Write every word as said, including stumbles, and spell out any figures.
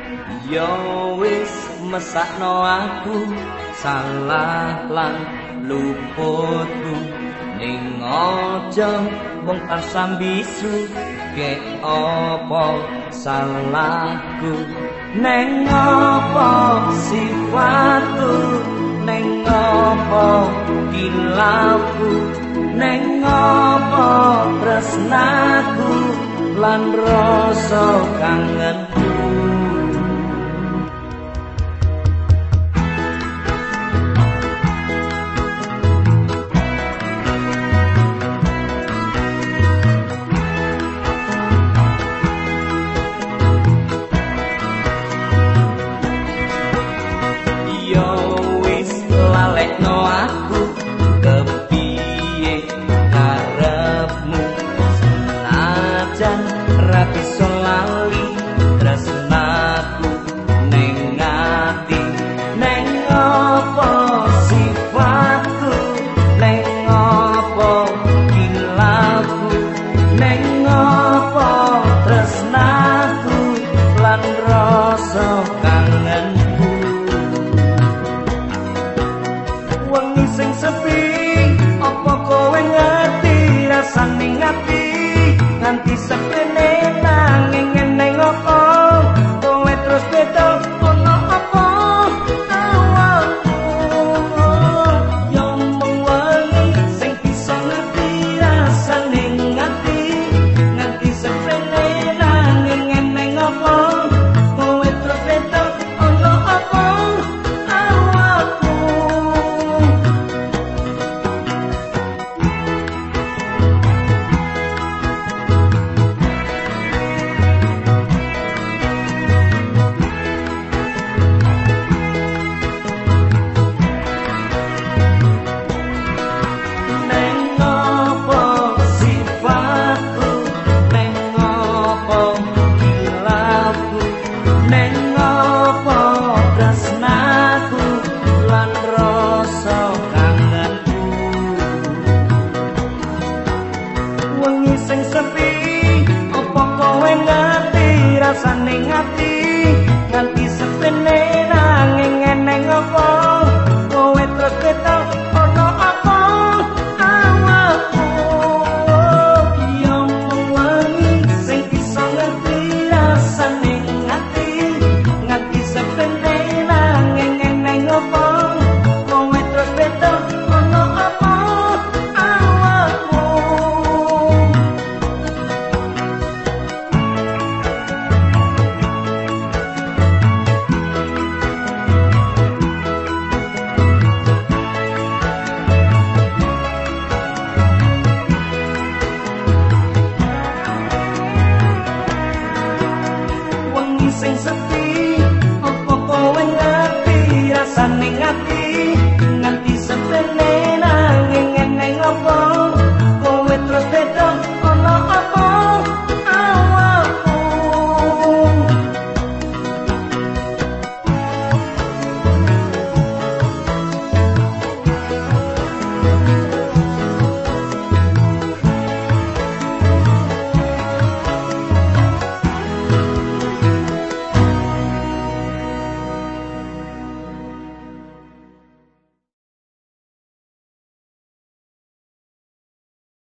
Yo wis mesakno aku salah lan luputku ning aja mung pasambisu ke apa salahku neng apa sifatku neng apa kilafku neng apa tresnaku lan rasa kangenku bisa lali tresnaku neng ati neng apa sifatku neng apa kilafku neng apa tresnaku lan rasa kangenku wengi sing sepi apa kowe ngerti rasane ngati nganti sepene nanging neng apa kowe terus beda ono apa awakku yo mung wengi sing bisa ngerti rasane ngati nganti sepene nanging neng apa kowe terus beda ono apa awakku sing sepi apa kowe ngerti rasane ngati nganti sepene nanging eneng apa kowe terus ketok ono apa awakku yo wengi sing bisa ngerti rasane ngati nganti sepene nanging eneng apa kowe terus ketok ono apa sing sepi